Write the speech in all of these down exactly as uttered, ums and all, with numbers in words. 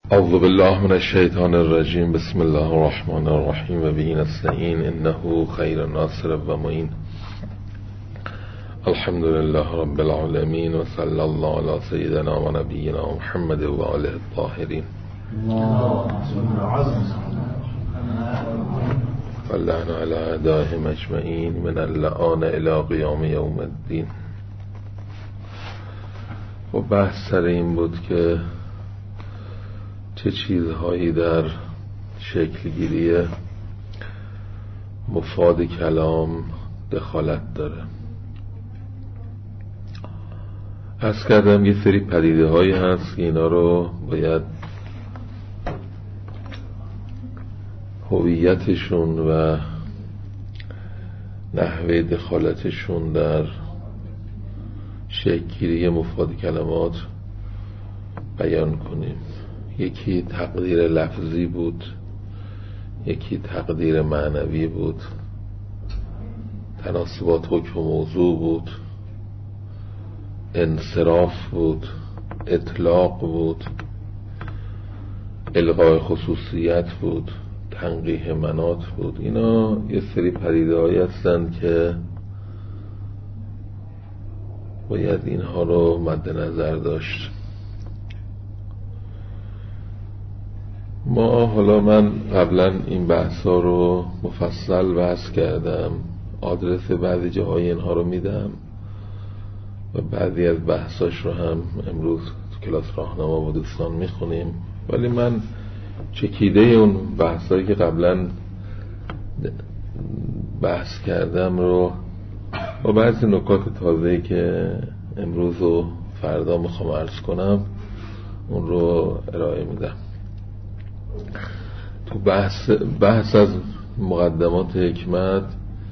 اعوذ بالله من الشیطان الرجیم. بسم الله الرحمن الرحیم و به نستعین انه خیر ناصر و معین. الحمد لله رب العالمین و صلی الله علی سیدنا و نبینا محمد و آله الطاهرین. واللعن علی اعدائهم اجمعین من اللعان الی قیام یوم الدین. و بحث سر این بود که چه چیزهایی در شکلگیری مفاد کلام دخالت داره. عرض کردم یه سری پدیده هایی هست که اینا رو باید هویتشون و نحوه دخالتشون در شکلگیری مفاد کلمات بیان کنیم. یکی تقدیر لفظی بود، یکی تقدیر معنوی بود، تناسبات حکم موضوع بود، انصراف بود، اطلاق بود، الغای خصوصیت بود، تنقیح مناط بود. اینا یه سری پدیده هایی هستند که باید اینها رو مد نظر داشت. ما حالا من قبلا این بحث ها رو مفصل بحث کردم، آدرس بعضی جاهای اینها رو میدم و بعضی از بحثاش رو هم امروز تو کلاس راهنما با دوستان میخونیم. ولی من چکیده اون بحثایی که قبلا بحث کردم رو با بعضی نکات تازه‌ای که امروز و فردا میخوام عرض کنم اون رو ارائه میدم. تو بحث, بحث از مقدمات حکمت،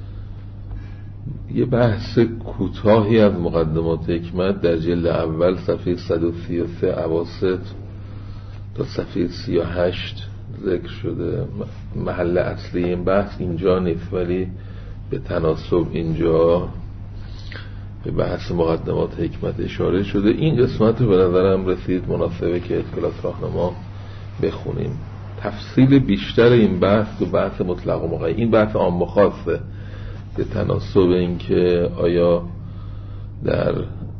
یه بحث کوتاهی از مقدمات حکمت در جلد اول صفحه صد و سی و سه اواسط تا صفحه سی و هشت ذکر شده. محل اصلی این بحث اینجا نیست، ولی به تناسب اینجا به بحث مقدمات حکمت اشاره شده. این قسمت رو به نظرم رسید مناسبه که کلاس راهنما بخونیم. تفصیل بیشتر این بحث تو بحث مطلق و مقید، این بحث عام و خاصه به تناسب این که آیا در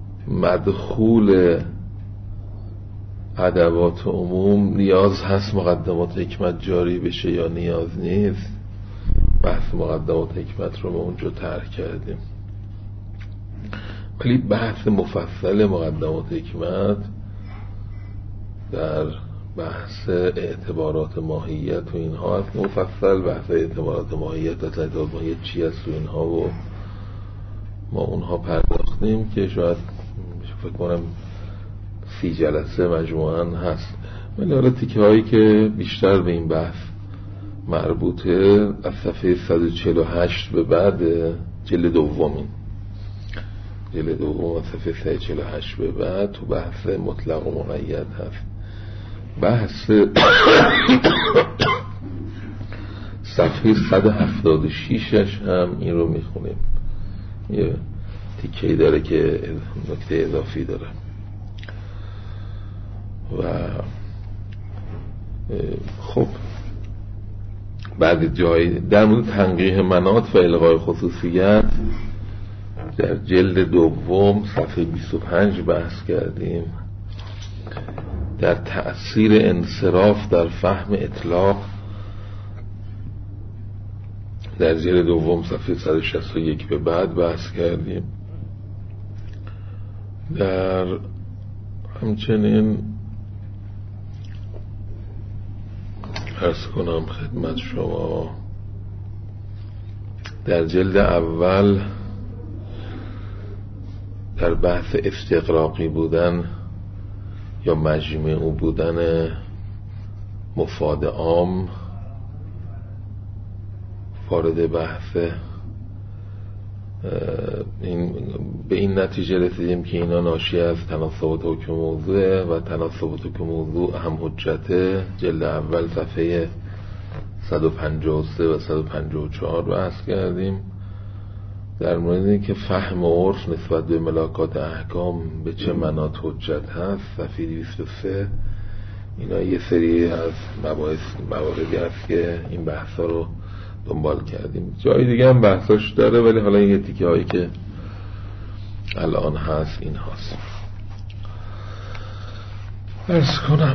مدخول ادوات عموم نیاز هست مقدمات حکمت جاری بشه یا نیاز نیست. بحث مقدمات حکمت رو ما اونجا طرح کردیم، ولی بحث مفصل مقدمات حکمت در بحث اعتبارات ماهیت و اینها هست. مفصل بحث اعتبارات ماهیت و اعتبارات ماهیت چی هست و اینها و ما اونها پرداختیم که شاید فکر کنم سی جلسه مجموعاً هست. ولی حالا تیکه هایی که بیشتر به این بحث مربوطه از صفحه صد و چهل و هشت به بعد جلد دومین جلد دوم از صفحه صد و چهل و هشت به بعد تو بحث مطلق و مقید هست. بحث صفحه صد و هفتاد و شش هم این رو میخونیم. یه تیکه‌ای داره که نکته اضافی داره و خب بعد جایی در مورد تنقیح مناط و الغای خصوصیت در جلد دوم صفحه بیست و پنج بحث کردیم. در تأثیر انصراف در فهم اطلاق در جلد دوم صفحه صد و شصت و یک به بعد بحث کردیم. در همچنین عرض کنم خدمت شما در جلد اول در بحث استقراقی بودن یا مجموع بودن مفاد عام وارد بحث این به این نتیجه رسیدیم که اینا ناشی از تناسبات حکم موضوع و تناسبات حکم موضوع هم حجته. جلد اول صفحه صد و پنجاه و سه و صد و پنجاه و چهار بحث کردیم. در مورد این که فهم و عرف نسبت به ملاکات احکام به چه مناط حجت هست صفحه دویست و سه اینا یه سری از مباحث مواردی هست که این بحثا رو دنبال کردیم. جای دیگه هم بحثاش داره، ولی حالا این تیکه هایی که الان هست این هست. عرض کنم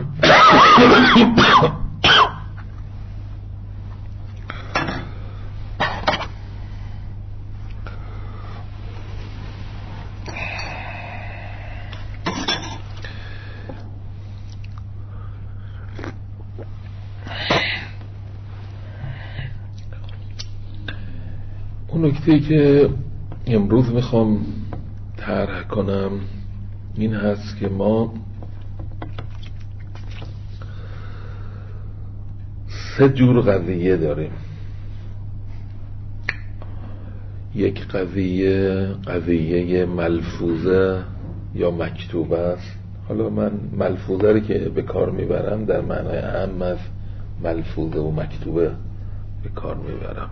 اون نکته‌ای که امروز میخوام طرح کنم این هست که ما سه جور قضیه داریم. یک قضیه قضیه ملفوظه یا مکتوبه است. حالا من ملفوظه رو که به کار میبرم در معنای اهم از ملفوظه و مکتوبه به کار میبرم.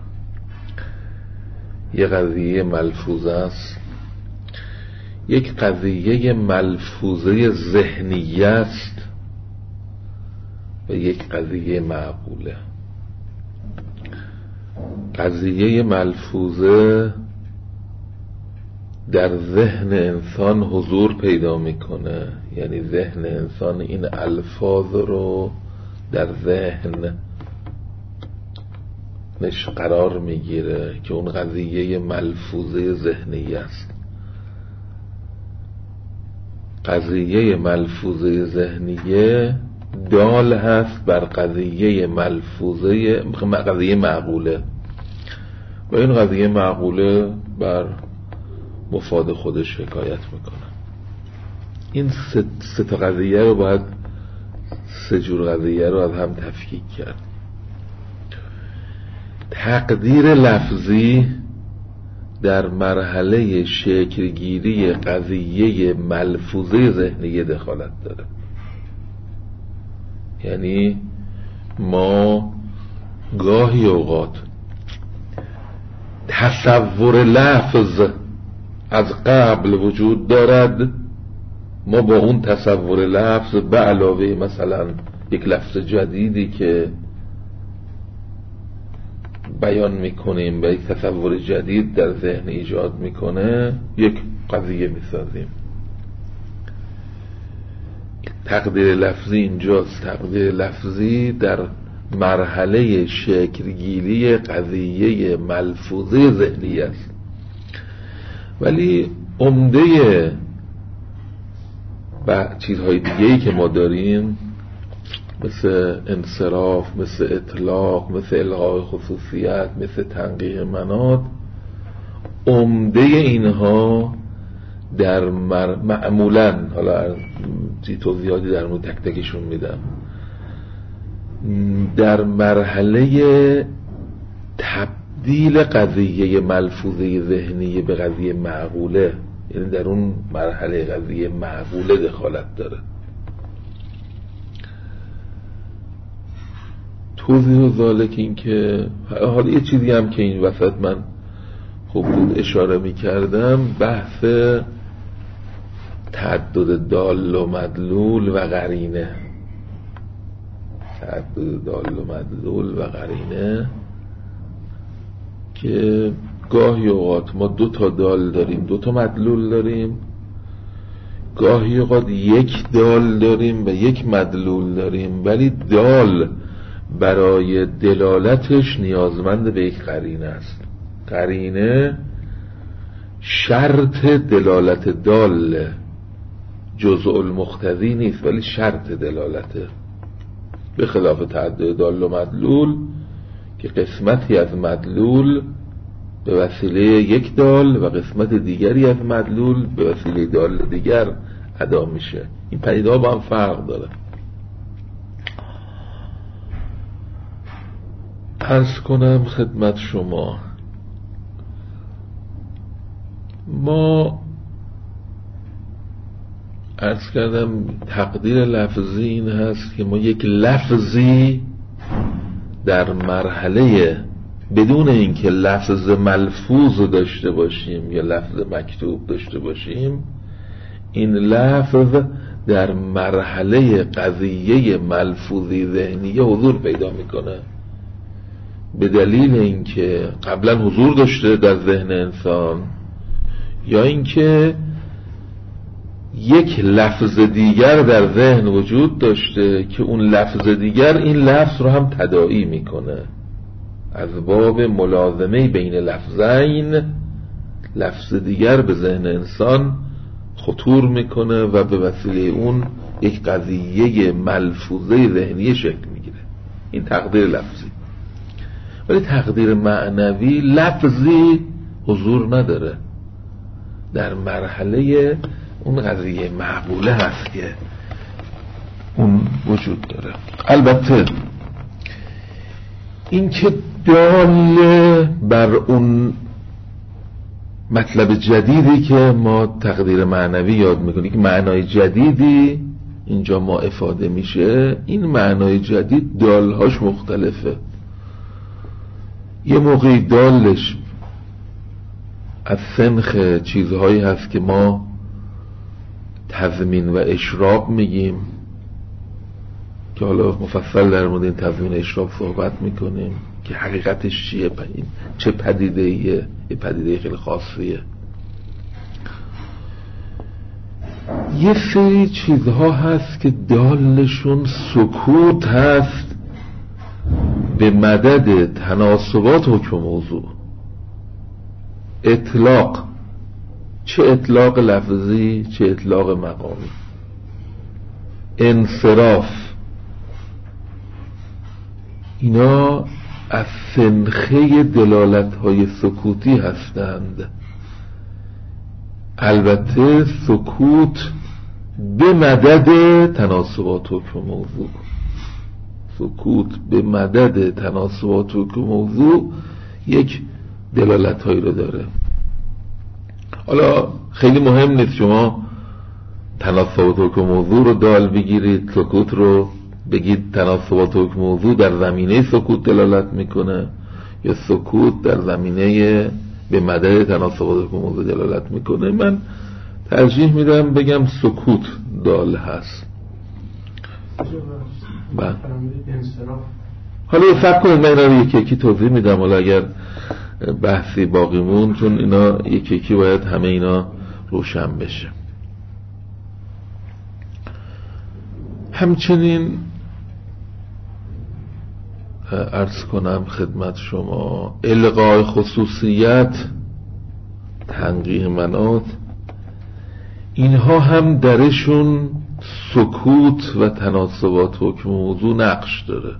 یک قضیه ملفوظه است، یک قضیه ملفوظه ذهنیه است و یک قضیه معقوله. قضیه ملفوظه در ذهن انسان حضور پیدا میکنه، یعنی ذهن انسان این الفاظ رو در ذهن نش قرار میگیره که اون قضیه ملفوظه ذهنی است. قضیه ملفوظه ذهنیه دال هست بر قضیه ملفوظه قضیه معقوله و این قضیه معقوله بر مفاد خودش حکایت میکنه. این سه, سه تا قضیه رو باید سه جور قضیه رو از هم تفکیک کرد. تقدیر لفظی در مرحله شکلگیری قضیه ملفوظه ذهنیه دخالت داره. یعنی ما گاهی اوقات تصور لفظ از قبل وجود دارد، ما با اون تصور لفظ به علاوه مثلا یک لفظ جدیدی که بیان میکنیم و یک تصور جدید در ذهن ایجاد میکنه یک قضیه میسازیم. تقدیر لفظی اینجاست. تقدیر لفظی در مرحله شکلگیری قضیه ملفوظه ذهنی است. ولی عمده و چیزهای دیگه‌ای که ما داریم مثل انصراف، مثل اطلاق، مثل الغای خصوصیت، مثل تنقیح مناط، عمده اینها در مر... معمولاً حالا توضیحاتی در مورد تک تکشون میدم، در مرحله تبدیل قضیه ملفوظه ذهنی به قضیه معقوله، یعنی در اون مرحله قضیه معقوله دخالت داره. توضیح ذالک این که حالا یه چیزی هم که این وسط من خوب بود اشاره می کردم، بحث تعدد دال و مدلول و قرینه. تعدد دال و مدلول و قرینه که گاهی اوقات ما دو تا دال داریم، دو تا مدلول داریم، گاهی اوقات یک دال داریم و یک مدلول داریم، ولی دال برای دلالتش نیازمند به یک قرینه است. قرینه شرط دلالت دال، جزء المقتضی نیست ولی شرط دلالته، به خلاف تعدد دال و مدلول که قسمتی از مدلول به وسیله یک دال و قسمت دیگری از مدلول به وسیله دال دیگر ادا میشه. این پدیده‌ها با هم فرق داره. عرض کنم خدمت شما، ما عرض کردم تقدیر لفظی این هست که ما یک لفظی در مرحله بدون اینکه لفظ ملفوظ داشته باشیم یا لفظ مکتوب داشته باشیم، این لفظ در مرحله قضیه ملفوظی ذهنی حضور پیدا میکنه، به دلیل اینکه قبلا حضور داشته در ذهن انسان، یا اینکه یک لفظ دیگر در ذهن وجود داشته که اون لفظ دیگر این لفظ رو هم تداعی میکنه. از باب ملازمه بین لفظین، لفظ دیگر به ذهن انسان خطور میکنه و به وسیله اون یک قضیه ملفوظه ذهنی شکل میگیره. این تقدیر لفظی. ولی تقدیر معنوی لفظی حضور نداره، در مرحله اون قضیه معقوله هست که اون وجود داره. البته این که دال بر اون مطلب جدیدی که ما تقدیر معنوی یاد میکنیم، که معنای جدیدی اینجا ما افاده میشه، این معنای جدید دالهاش مختلفه. یه موقعی دالش از سنخ چیزهایی هست که ما تضمین و اشراق میگیم، که حالا مفصل در مورد این تضمین و اشراق صحبت میکنیم که حقیقتش چیه، چه پدیده ایه، یه پدیده خیلی خاصیه. یه سری چیزها هست که دالشون سکوت هست به مدد تناسبات حکم موضوع. اطلاق، چه اطلاق لفظی چه اطلاق مقامی. انصراف، اینا از سنخه دلالت‌های سکوتی هستند. البته سکوت به مدد تناسبات حکم موضوع، سکوت به مدد تناسبات حکم موضوع یک دلالت‌هایی رو داره. حالا خیلی مهم نیست شما تناسبات حکم موضوع رو دال بگیرید، سکوت رو بگید تناسبات حکم موضوع در زمینه سکوت دلالت میکنه، یا سکوت در زمینه به مدد تناسبات حکم موضوع دلالت میکنه. من ترجیح میدم بگم سکوت دال هست. من حالا فکر کنید من اینا رو یکی یکی توضیح میدم، حالا اگر بحثی باقی مون، چون اینا یکی یکی باید همه اینا روشن بشه. همچنین عرض کنم خدمت شما الغای خصوصیت، تنقیح منات، اینها هم درشون سکوت و تناسبات حکم موضوع نقش داره.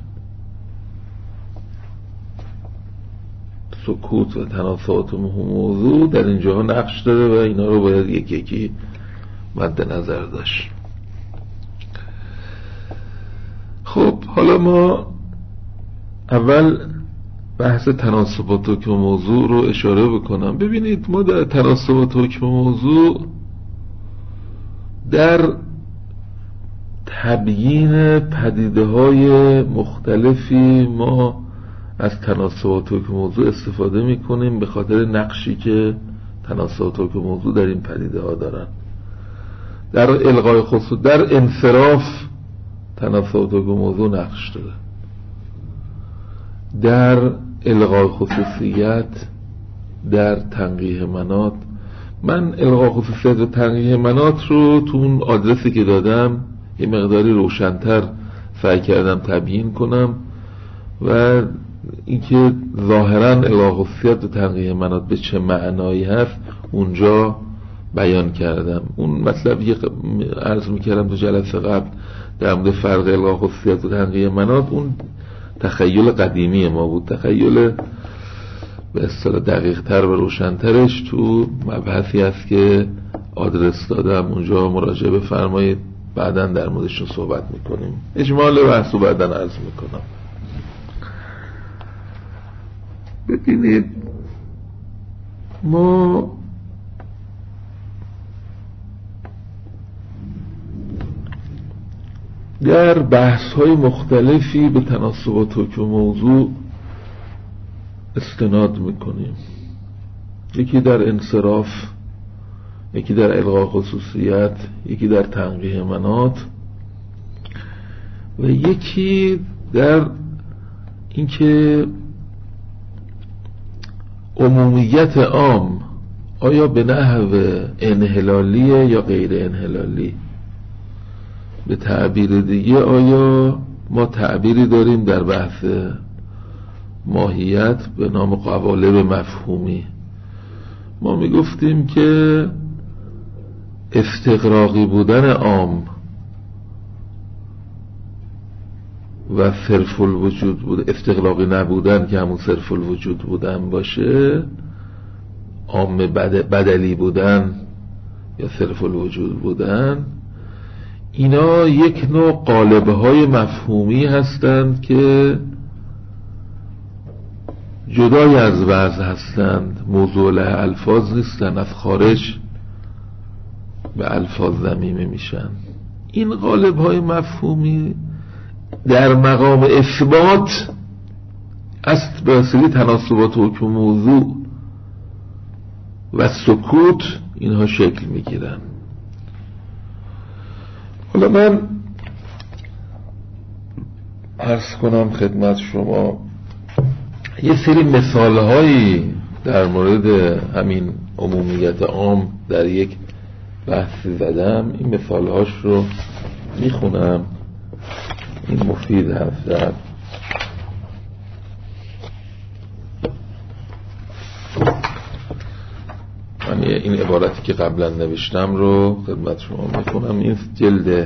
سکوت و تناسبات موضوع در اینجاها نقش داره و اینا رو باید یکی یکی مد نظر داشت. خب حالا ما اول بحث تناسبات حکم موضوع رو اشاره بکنم. ببینید ما در تناسبات حکم موضوع در تبیین پدیده های مختلفی ما از تناسبات حکم موضوع استفاده میکنیم به خاطر نقشی که تناسبات حکم موضوع در این پدیده ها دارن. در الغای خصوص، در انصراف تناسبات حکم موضوع نقش داره. در الغای خصوصیت، در تنقیح منات، من الغای خصوصیت و تنقیح منات رو تو اون آدرسی که دادم یه مقداری روشن‌تر سعی کردم تبیین کنم و اینکه ظاهراً الغای خصوصیت و تنقیح منات به چه معنایی هست اونجا بیان کردم. اون مطلبی که عرض میکردم تو جلسه قبل در مورد فرق الغای خصوصیت و تنقیح منات، اون تخیل قدیمی ما بود. تخیل به اصطلاح دقیق تر و روشن‌ترش تو مبحثی هست که آدرس دادم، اونجا مراجعه بفرمایید، بعداً در موردش صحبت میکنیم. اجمال بحث رو بعداً عرض میکنم. ببینید ما در بحث های مختلفی به تناسبات حکم موضوع استناد میکنیم. یکی در انصراف، یکی در الغاء خصوصیت، یکی در تنقیح مناط و یکی در اینکه عمومیت عام آیا به نحو انحلالیه یا غیر انحلالی. به تعبیر دیگه آیا ما تعبیری داریم در بحث ماهیت به نام قوالب مفهومی. ما میگفتیم که استغراقی بودن عام و صرف الوجود بود، استغراقی نبودن که همون صرف الوجود بودن باشه، عام بد... بدلی بودن یا صرف الوجود بودن، اینا یک نوع قالب‌های مفهومی هستند که جدای از وضع هستند، موضوع له الفاظ نیستند، از خارج به الفاظ ضمیمه میشن. این قالب‌های مفهومی در مقام اثبات است به وسیله تناسبات حکم موضوع و سکوت اینها شکل میگیرن. حالا من عرض کنم خدمت شما یه سری مثال هایی در مورد همین عمومیت عام در یک بحثی زدم. این مثال هاش رو میخونم، این مفید هست. در من این عبارتی که قبلا نوشتم رو خدمت شما میخونم. این جلد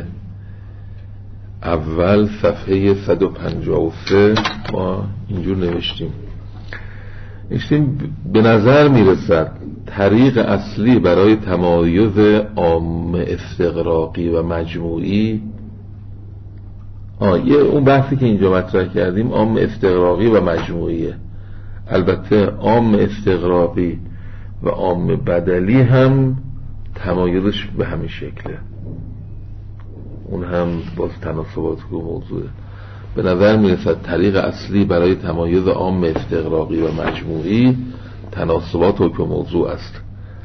اول صفحه صد و پنجاه و سه ما اینجور نوشتیم نوشتیم به نظر میرسد طریق اصلی برای تمایز عام استغراقی و مجموعی، آه یه اون بحثی که اینجا مطرح کردیم عام استغراقی و مجموعیه. البته عام استغراقی و عام بدلی هم تمایزش به همین شکله، اون هم باز تناسبات که موضوعه. به نظر میرسد طریق اصلی برای تمایز عام استغراقی و مجموعی تناسبات که موضوع است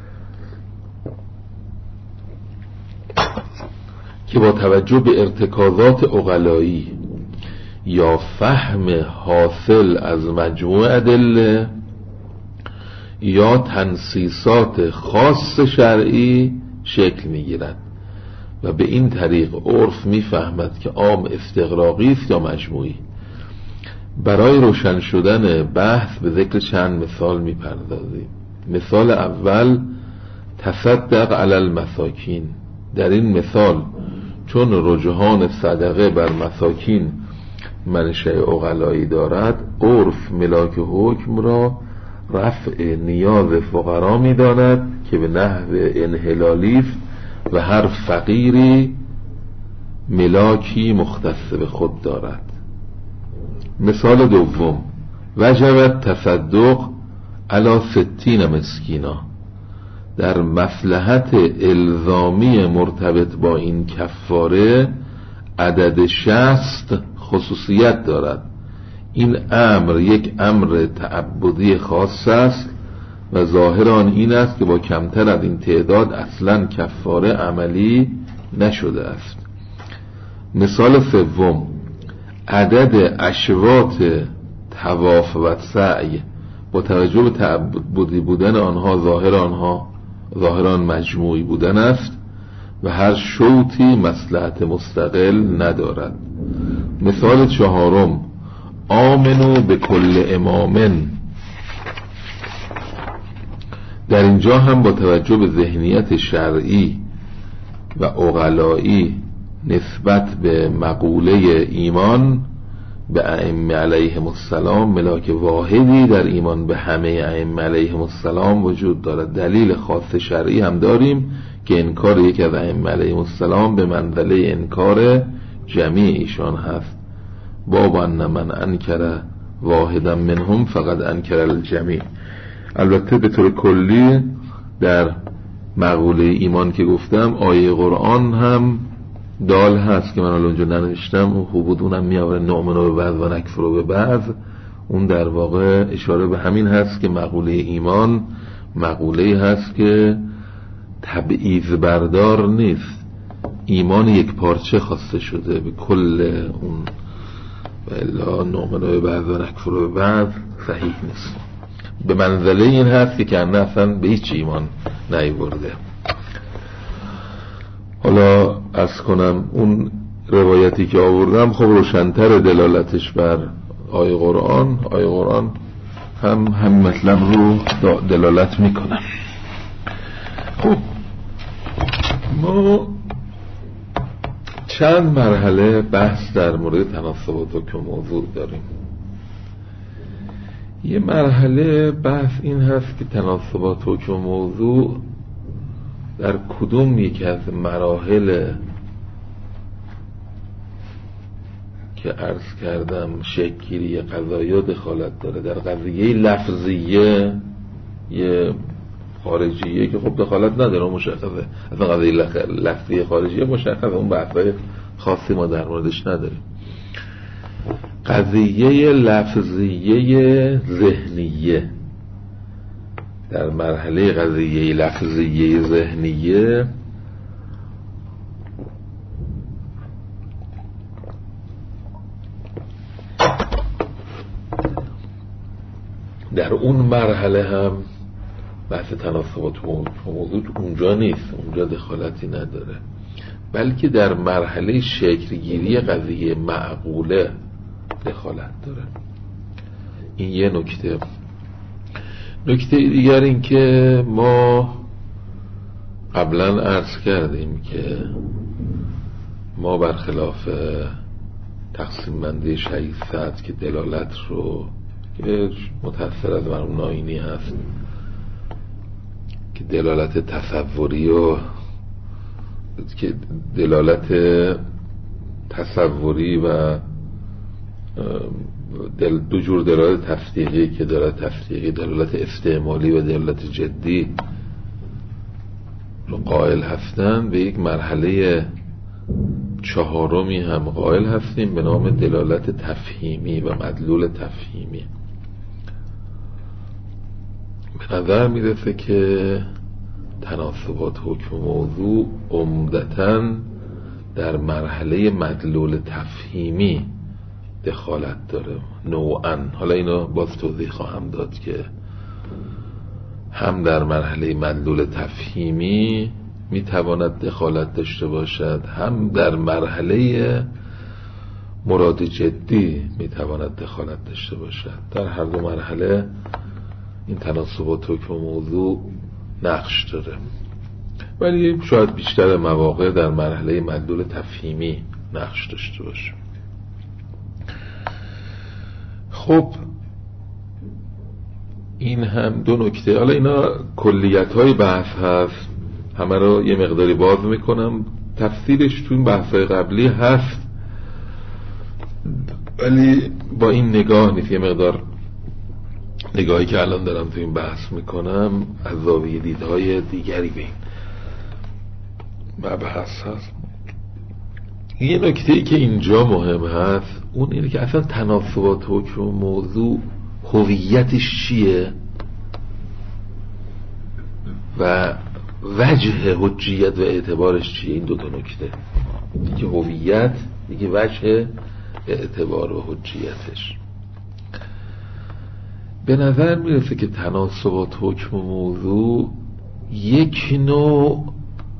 که با توجه به ارتکازات عقلایی یا فهم حاصل از مجموع ادله یا تنصیصات خاص شرعی شکل میگیرد و به این طریق عرف میفهمد که عام استغراقی است یا مجموعی. برای روشن شدن بحث به ذکر چند مثال میپردازیم. مثال اول تصدق علی المساکین. در این مثال چون رجحان صدقه بر مساکین منشأ عقلایی دارد، عرف ملاک حکم را رفع نیاز فقرا می‌داند که به نحو انحلالی است و هر فقیری ملاکی مختص به خود دارد. مثال دوم وجب تصدق علی ستین مسکینا. در مصلحت الزامی مرتبط با این کفاره عدد شصت خصوصیت دارد. این امر یک امر تعبدی خاص است و ظاهر آن این است که با کمتر از این تعداد اصلا کفاره عملی نشده است. مثال سوم عدد اشواط طواف و سعی با توجه به تعبدی بودن آنها ظاهر آنها ظاهران مجموعی بودن است و هر شوطی مصلحت مستقل ندارد. مثال چهارم آمنو به کل امامن. در اینجا هم با توجه به ذهنیت شرعی و عقلایی نسبت به مقوله ایمان به ائمه علیهم السلام ملاک واحدی در ایمان به همه ائمه علیهم السلام وجود دارد. دلیل خاص شرعی هم داریم که انکار یکی از ائمه علیهم السلام به منزله انکار جمیع ایشان هست. باب ان من انکر واحدا منهم فقد انکر الجمیع. البته به طور کلی در مقوله ایمان که گفتم آیه قرآن هم دال هست که من الان اونجا ننوشتم، اون خوبود اونم میاره نؤمنو به بعض و نکفرو به بعض. اون در واقع اشاره به همین هست که مقوله ایمان مقوله هست که تبعیض بردار نیست، ایمان یک پارچه خواسته شده به کل اون و الا نؤمن ببعض و نکفر ببعض صحیح نیست. به منزله این هست که کنه اصلا به هیچ ایمان نیورده. حالا عرض کنم اون روایتی که آوردم خب روشن‌تر دلالتش بر آیه قرآن آیه قرآن هم هم مطلب رو دلالت میکنن. خب ما چند مرحله بحث در مورد تناسبات حکم موضوع داریم. یه مرحله بحث این هست که تناسبات حکم موضوع در کدوم یکی از مراحل که عرض کردم شکلی قضایا دخالت داره. در قضیه لفظیه یه خارجیه که خب دخالت نداره، مشخصه، اصلا قضیه لفظی خارجیه مشخصه، اون بحثای خاصی ما در موردش نداریم. قضیه لفظیه ذهنیه، در مرحله قضیه لفظیه ذهنیه در اون مرحله هم بحث تناسبات موضوع اونجا نیست، اونجا دخالتی نداره، بلکه در مرحله شکلگیری قضیه معقوله دخالت داره. این یه نکته. نکته دیگر این که ما قبلا عرض کردیم که ما برخلاف تقسیم بندی شیصد که دلالت رو که متأثر از مرحوم ناینی هست که دلالت تصوری و که دلالت تصوری و دل دو جور دلالت تصدیقی که دلالت تصدیقی دلالت استعمالی و دلالت جدی رو قائل هستن، به یک مرحله چهارمی هم قائل هستیم به نام دلالت تفهیمی و مدلول تفهیمی. به نظر میرسه که تناسبات حکم موضوع عمدتاً در مرحله مدلول تفهیمی دخالت داره نوعاً. حالا اینو باز توضیح خواهم داد که هم در مرحله مدلول تفهیمی میتواند دخالت داشته باشد، هم در مرحله مراد جدی میتواند دخالت داشته باشد. در هر دو مرحله این تناسبات حکم موضوع نقش داره، ولی شاید بیشتر مواقع در مرحله مدلول تفهیمی نقش داشته باشه. خب این هم دو نکته. حالا اینا کلیت های بحث هست، همه رو یه مقداری باز میکنم، تفسیرش تو این بحث‌های قبلی هست ولی با این نگاه نیست. یه مقدار نگاهی که الان دارم تو این بحث میکنم از زاویه دیدهای دیگری به این مبحث هست. یه نکته‌ای که اینجا مهم هست اون اینه که اصلا تناسبات حکم موضوع هویتش چیه و وجه حجیت و اعتبارش چیه. این دو تا نکته، یکی هویت، یکی وجه اعتبار و حجیتش. به نظر میرسه که تناسبات حکم موضوع یک نوع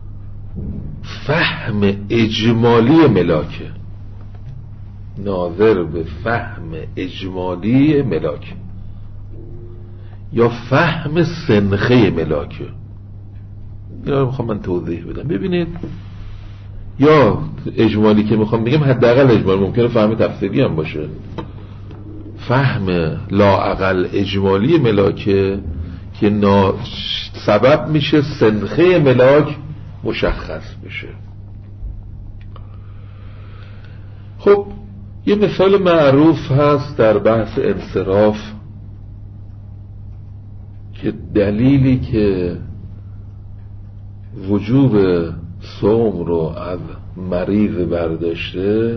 فهم اجمالی ملاکه، ناظر به فهم اجمالی ملاکه یا فهم سنخه ملاکه. اینا رو میخوام من توضیح بدم. ببینید، یا اجمالی که میخوام بگم حداقل اجمالی، ممکنه فهم تفسیری هم باشه، فهم لااقل اجمالی ملاکه که نا سبب میشه سنخه ملاک مشخص بشه. خب یه مثال معروف هست در بحث انصراف که دلیلی که وجوب صوم رو از مریض برداشته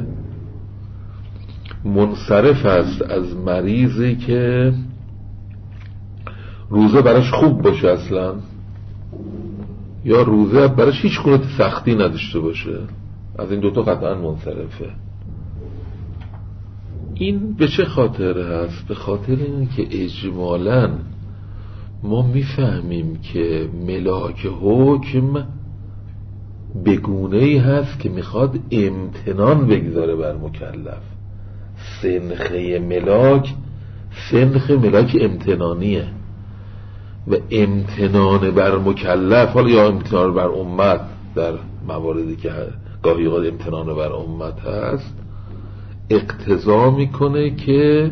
منصرف است از مریضی که روزه براش خوب باشه اصلا، یا روزه براش هیچ گونه سختی نداشته باشه. از این دوتا قطعا منصرفه. این به چه خاطر هست؟ به خاطر اینه که اجمالاً ما میفهمیم که ملاک حکم بگونه‌ای هست که میخواد امتنان بگذاره بر مکلف. سنخه ملاک سنخ ملاک امتنانیه و امتنان بر مکلف، حالا یا امتنان بر امت در مواردی که گاهی اوقات امتنان بر امت هست، اقتضا میکنه که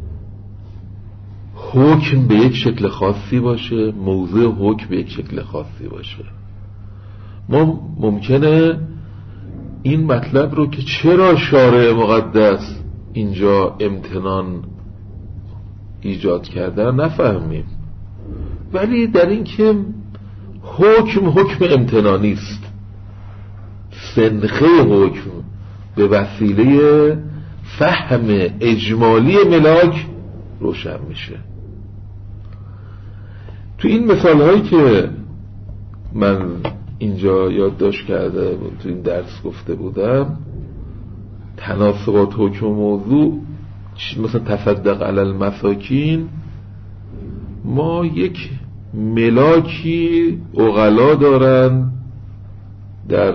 حکم به یک شکل خاصی باشه، موضوع حکم به یک شکل خاصی باشه. ما ممکنه این مطلب رو که چرا شارع مقدس اینجا امتنان ایجاد کرده نفهمیم، ولی در این که حکم حکم امتنانی است، سنخه حکم به وسیله فهم اجمالی ملاک روشن میشه. تو این مثال هایی که من اینجا یادداشت کرده تو این درس گفته بودم، تناسبات حکم و موضوع، مثلا تصدق علی المساکین، ما یک ملاکی عقلا دارن در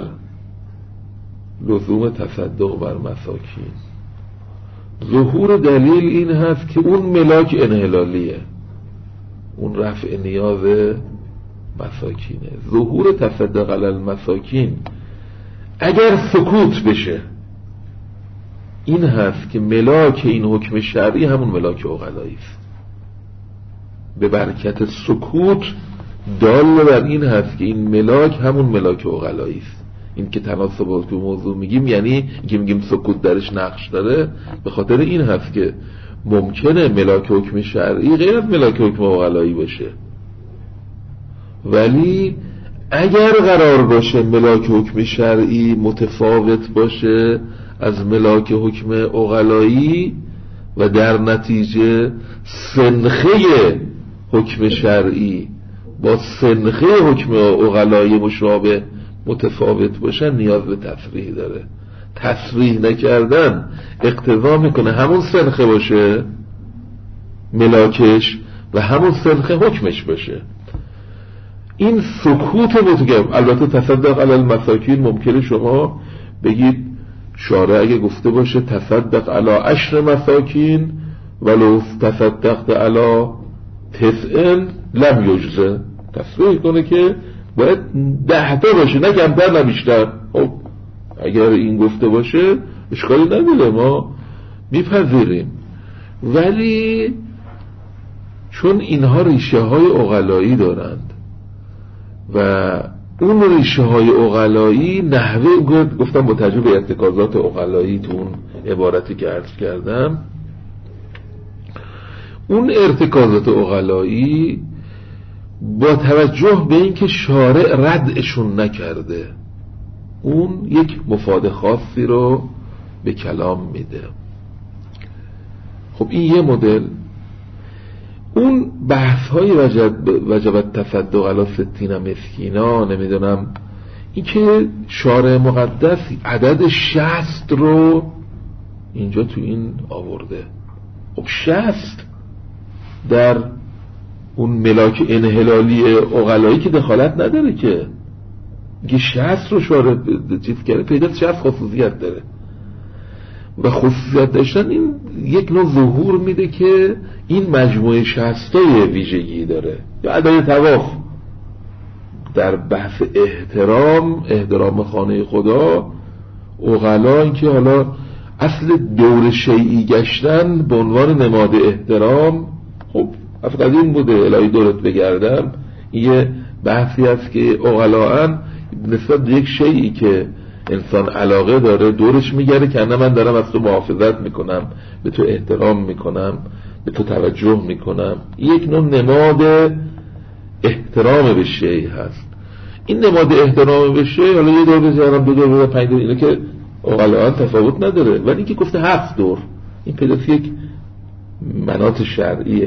لزوم تصدق بر مساکین. ظهور دلیل این هست که اون ملاک انحلالیه، اون رفع نیاز مساکینه. ظهور تصدق علی المساکین اگر سکوت بشه، این هست که ملاک این حکم شرعی همون ملاک عقلایی است. به برکت سکوت دال بر این هست که این ملاک همون ملاک عقلایی است. این که تناسبات که موضوع میگیم، یعنی که میگیم سکوت درش نقش داره، به خاطر این هست که ممکنه ملاک حکم شرعی غیر از ملاک حکم عقلایی باشه، ولی اگر قرار باشه ملاک حکم شرعی متفاوت باشه از ملاک حکم عقلایی و در نتیجه سنخه حکم شرعی با سنخه حکم عقلایی مشابه متفاوت باشن، نیاز به تصریح داره. تصریح نکردن اقتضا میکنه همون سنخه باشه ملاکش و همون سنخه حکمش باشه. این سکوت متقابل. البته تصدق علی المساکین ممکنه شما بگید شارع اگه گفته باشه تصدق علی عشر مساکین ولو تصدقت علی تسعن لم یجزه، تصریح کنه که باید ده تا باشه، نه کمتر نه بیشتر. خب اگر این گفته باشه اشکالی نداره، ما میپذیریم، ولی چون اینها ریشه های عقلایی دارند و اون ریشه های عقلایی نحوه، گفتم با تجربه ارتکازات عقلایی تو اون عبارتی که عرض کردم، اون ارتکازات عقلایی با توجه به اینکه شارع ردشون نکرده، اون یک مفاد خاصی رو به کلام میده. خب این یه مدل. اون بحث های وجب وجبت تصدق علی ستین مسکینا، نمیدونم، این که شارع مقدس عدد شصت رو اینجا تو این آورده. خب شصت در اون ملاک انحلالی عقلایی که دخالت نداره که که شصت رو شارع چیز کرده، پیدا شصت خصوصیت داره و خصوصیت داشتن این یک نوع ظهور میده که این مجموعه شصتای ویژگی داره. یا عدد طواف در بحث احترام، احترام خانه خدا، عقلا این که حالا اصل دور شیعی گشتن به عنوان نماد احترام، خب از قدیم بوده الهی دورت بگردم، یه بحثی هست که عقلاً نسبت به یک شیعی که انسان علاقه داره دورش میگره که نه من دارم از تو محافظت میکنم، به تو احترام میکنم، به تو توجه میکنم. یک نوع نماد احترام به شیعی هست. این نماد احترام به شیعی حالا یه دور بزنم، دو دور بزنم، پنج دور، اینه که عقلاً تفاوت نداره، ولی این که گفته هفت دور، این پیداست یک مناط شرعیه.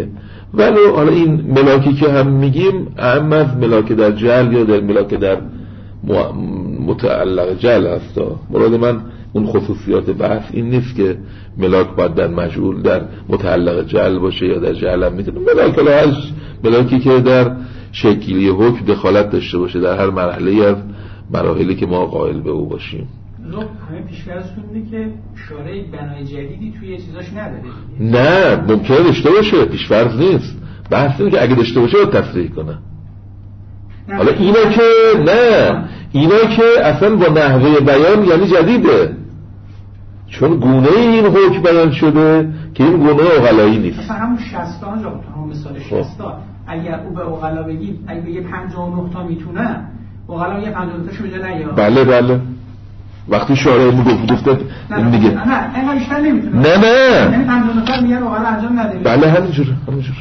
ولی حالا این ملاکی که هم میگیم اهم از ملاک در جعل یا در ملاک در متعلق جعل هست. مراد من اون خصوصیات بحث این نیست که ملاک باید در مجعول در متعلق جعل باشه یا در جعل هم میتونه ملاک هاش ملاکی که در شکلی حکم دخالت داشته باشه در هر مرحله از مراحلی که ما قائل به او باشیم. لو همه پیش‌فرضتون اینه که شارع بنای جدیدی توی چیزاش نداره. نه ممکنه داشته باشه، پیش‌فرض نیست. بحث اینه که اگه داشته باشه باید تصریح کنه. حالا اینا که نه اینا که اصلا با نحوه بیان یعنی جدیده، چون گونه این حکم بیان شده که این گونه عقلایی نیست. مثلا همون شصتان جا همون مثال شصتان اگر او به عقلا بگید اگه بگه پنجاه و نه تا میتونه عقلا یه پنجاه و نه تاشو بجا نیا. بله بله وقتی شارع میگفت گفت میگه نه نه اینقدر بیشتر نمیتونه. نه نه یعنی پنجاه و نه تا میگن عقلا انجام نده. بله همینجوره همینجوره.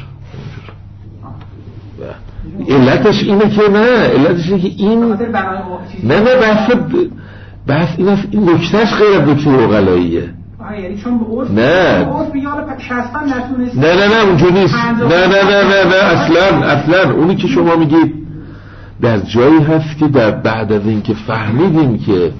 علتش اینه که نه علتش اینه که این نه نه بحث بحث این است این نکتهش غیر از نکته عقلاییه. یعنی چون به عرف نه به عرف میگه حالا شصتان نتونست. نه نه نه اونجوری نیست. نه نه نه نه نه اصلا اصلا اونی که شما میگید در جایی هست که در بعد از اینکه فهمیدیم که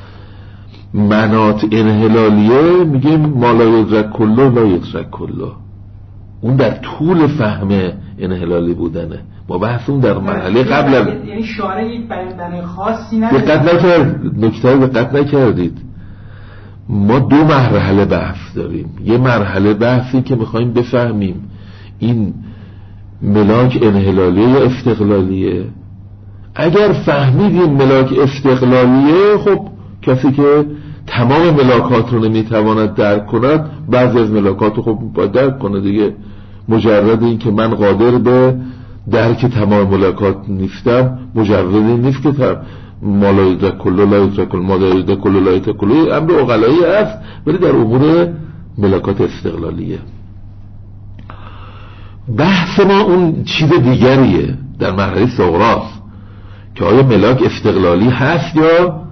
مناط انحلالیه میگیم ما لا یدرک کله لا یدرک کله، اون در طول فهم انحلالی بودنه. ما بحثون در مرحله قبل از یعنی شارع یک بیان خاصی نداره. دقت نکرد نکته دقت نکردید. ما دو مرحله بحث داریم. یه مرحله بحثی که میخوایم بفهمیم این ملاک انحلالیه یا استقلالیه. اگر فهمیدیم ملاک استقلالیه خب کسی که تمام ملاکات رو نمیتواند درک کند بعضی از ملاکات رو خب باید درک کنه دیگه. مجرد این که من قادر به درک تمام ملاکات نیستم مجرد این نیست که ما لا یدرک کله لا یدرک کله ما لا یدرک کله لا یدرک کله امر عقلایی است، ولی در امور ملاکات استقلالیه. بحث ما اون چیز دیگریه در مرحله صغراست که آیا ملاک استقلالی هست یا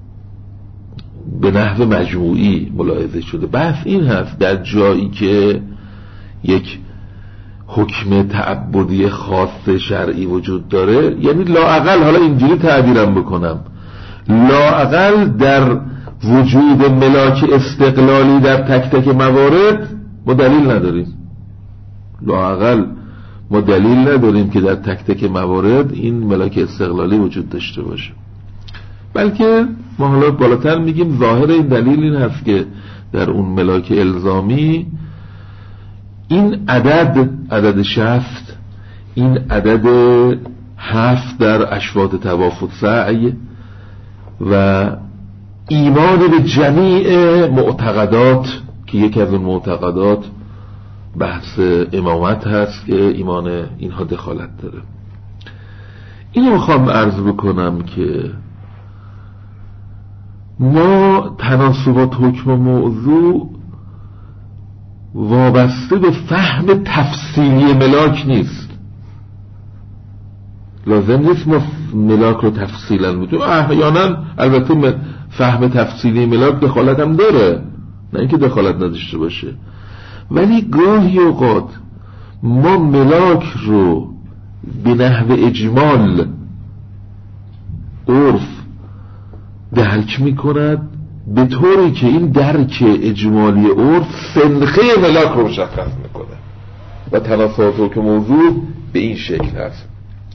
به نحو مجموعی ملاحظه شده. بحث این هست در جایی که یک حکم تعبدی خاص شرعی وجود داره، یعنی لااقل حالا اینجوری تعبیرم بکنم لااقل در وجود ملاک استقلالی در تک تک موارد ما دلیل نداریم. لااقل ما دلیل نداریم که در تک تک موارد این ملاک استقلالی وجود داشته باشه، بلکه ما حالا بالاتر میگیم ظاهر این دلیل این هست که در اون ملاک الزامی این عدد عدد شفت این عدد هفت در اشواط توافت سعی و ایمان به جمیع معتقدات که یکی از اون معتقدات بحث امامت هست که ایمان اینها دخالت داره. اینو میخوام عرض بکنم که ما تناسبات حکم موضوع وابسته به فهم تفصیلی ملاک نیست. لازم نیست ما ملاک رو تفصیلا بودیم. احیانا البته فهم تفصیلی ملاک دخالت هم داره، نه اینکه دخالت نداشته باشه، ولی گاهی اوقات ما ملاک رو به نحو اجمال عرف درک میکند به طوری که این درک اجمالی عرف سنخه ملاک رو مشخص میکنه و تناسبات حکم موضوع به این شکل هست.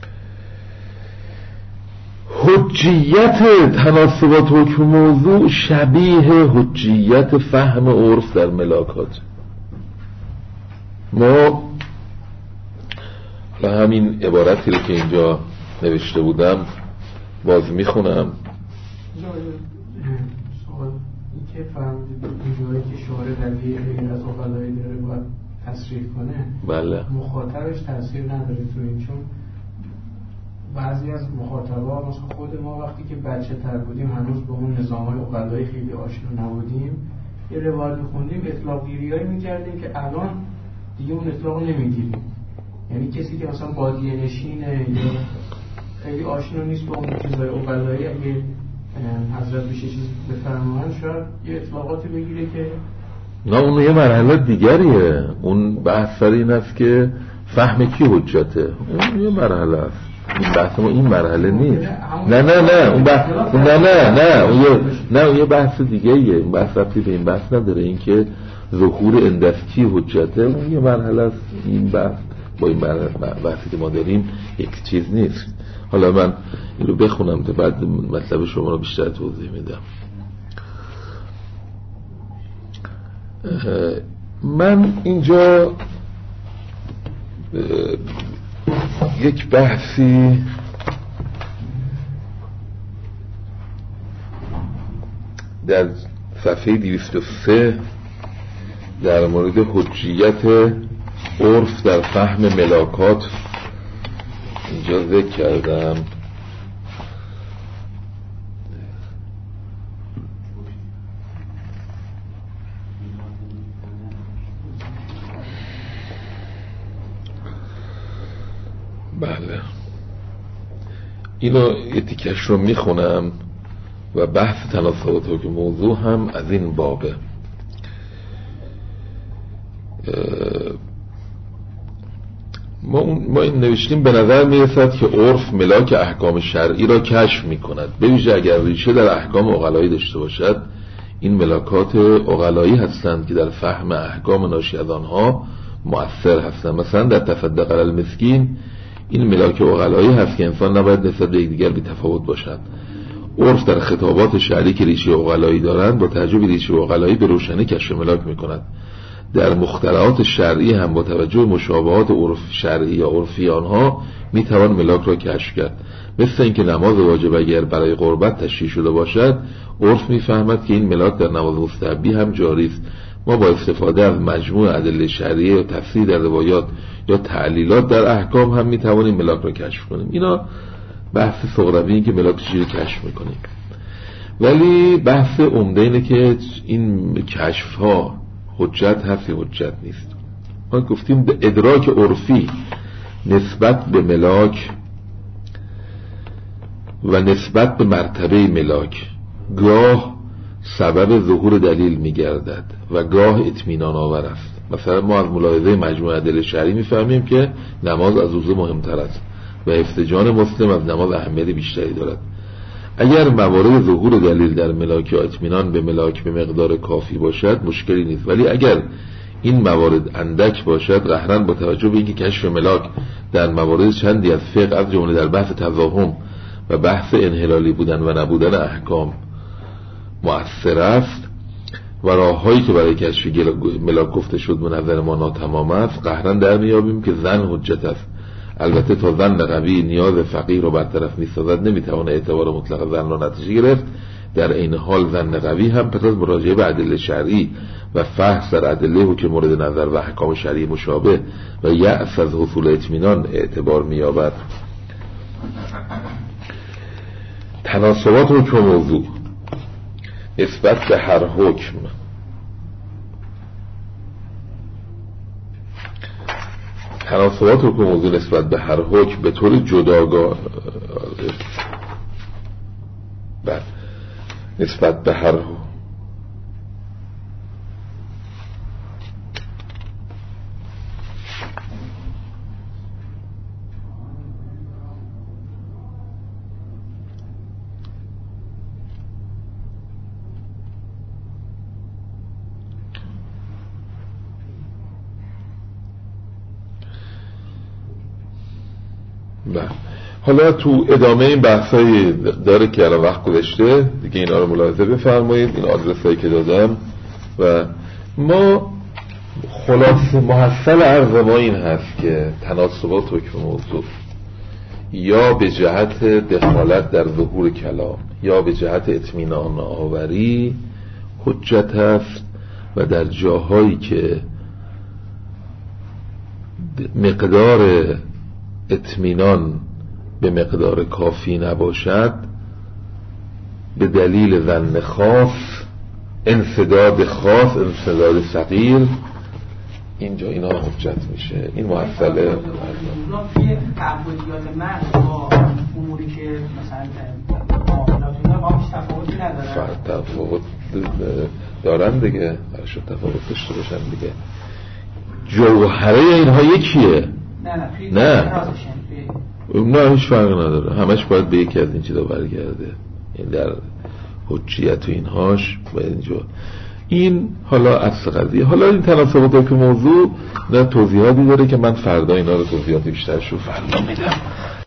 حجیت تناسبات حکم موضوع شبیه حجیت فهم عرف در ملاکات. ما حالا همین عبارتی رو که اینجا نوشته بودم باز میخونم. که فهمیدید اینجایی که شارع دلیل غیر از عقلایی داره باید تصریح کنه بله مخاطبش تاثیر نداره تو این، چون بعضی از مخاطبا مثلا خود ما وقتی که بچه تر بودیم هنوز به اون نظام‌های عقلایی خیلی آشنا نبودیم یه روایت می‌خوندیم اطلاق گیریایی می‌کردیم که الان دیگه اون اطلاق نمی‌گیریم. یعنی کسی که مثلا بادیه نشینه یا خیلی آشنا نیست با اون چیزای عقلایی اگه حضرت بشه چیز بفرمایند شاید یه اطلاقاتی بگیره که نه اون یه مرحله دیگریه. اون بحث سر این است که فهم کی حجته؟ اون یه مرحله است. این بحث ما این مرحله نیست. نه نه نه اون بحث نه نه نه اون یه نه اون یه بحث دیگه ایه. این بحث ربطی به این بحث نداره. این که ظهور اندسکی حجته اون یه مرحله است. این بحث با این بحثی که ما داریم یک چیز نیست. حالا من این رو بخونم تا بعد مطلب شما رو بیشتر توضیح میدم. من اینجا یک بحثی در صفحه دویست و سه در مورد حجیت عرف در فهم ملاکات اینجا ذکر کردم. بله اینو یه تیکش رو میخونم و بحث تناسبات و که موضوع هم از این بابه. ما, ما این نوشتیم به نظر میرسد که عرف ملاک احکام شرعی را کشف میکند، به ویژه اگر ریشه در احکام عقلایی داشته باشد. این ملاکات عقلایی هستند که در فهم احکام ناشی از آنها مؤثر هستند. مثلا در تصدق علی المسکین این ملاک عقلایی هست که انسان نباید نسبت به یکدیگر بی تفاوت باشد. عرف در خطابات شرعی که ریشه عقلایی دارند با توجه به ریشه عقلایی به روشنی کشف ملاک میکند. در مخترعات شرعی هم با توجه به مشابهات عرف شرعی یا عرفی آنها میتوان ملاک را کشف کرد. مثل اینکه نماز واجب اگر برای قربت تشریع شده باشد، عرف میفهمد که این ملاک در نماز مستحبی هم جاری است. ما با استفاده از مجموع ادله شرعی یا تفسیر در روایات یا تعلیلات در احکام هم میتوانیم ملاک را کشف کنیم. اینا بحث صغروی این که ملاک چجوری کشف میکنیم. ولی بحث عمده اینه که این کشف ها حجت هست یا حجت نیست. ما گفتیم ادراک عرفی نسبت به ملاک و نسبت به مرتبه ملاک گاه سبب ظهور دلیل میگردد و گاه اطمینان آور است. مثلا ما از ملاحظه مجموعه ادله شرعی میفهمیم که نماز از روزه مهمتر است و حفظ جان مسلم از نماز اهمیت بیشتری دارد. اگر موارد ظهور دلیل در ملاک یا اطمینان به ملاک به مقدار کافی باشد مشکلی نیست، ولی اگر این موارد اندک باشد، قهرن با توجه به اینکه کشف ملاک در موارد چندی از فقه از جمله در بحث تضاهم و بحث انحلالی بودن و نبودن احکام مؤثر است و راههایی که برای کشف ملاک گفته شد به نظر ما ناتمام است، قهرن در میابیم که ظن حجت است. البته تا ظن قوی نیاز فقیه رو برطرف می‌سازد، نمیتوانه اعتبار مطلق ظن را نتیجه گرفت. در این حال ظن قوی هم پس از مراجعه به ادله شرعی و فحص در ادله حکم مورد نظر و احکام شرعی مشابه و یأس از حصول اطمینان اعتبار می‌یابد. تناسبات حکم موضوع نسبت به هر حکم تناسبات حکم موضوع نسبت به هر حکم به طور جداگانه بعد نسبت به هر بله. حالا تو ادامه این بحثایی داره که الان وقت گذشته دیگه اینا رو ملاحظه بفرمایید، این آدرسایی که دادم. و ما خلاصه محصل عرض ما این هست که تناسبات حکم موضوع یا به جهت دخالت در ظهور کلام یا به جهت اطمینان آوری حجت هست و در جاهایی که مقدار اطمینان به مقدار کافی نباشد به دلیل ظن خاص، انسداد خاص، انسداد صغیر، اینجا اینا حجت میشه. این محصله توی تعبدیات من با اموری که مثلا معاملات اینا با هیچ تفاوتی ندارن. تفاوت دارن دیگه، برای تفاوت داشته باشن دیگه. جوهره اینها یکیه. نه نه نه هیچ فرق نداره، همش باید به یکی از این چیزا برگرده. این در حجیت و اینهاش و اینجا این حالا اصل قضیه. حالا این تناسبات که موضوع نه توضیحاتی داره که من فردا اینا رو توضیحات بیشترش رو فردا میدم.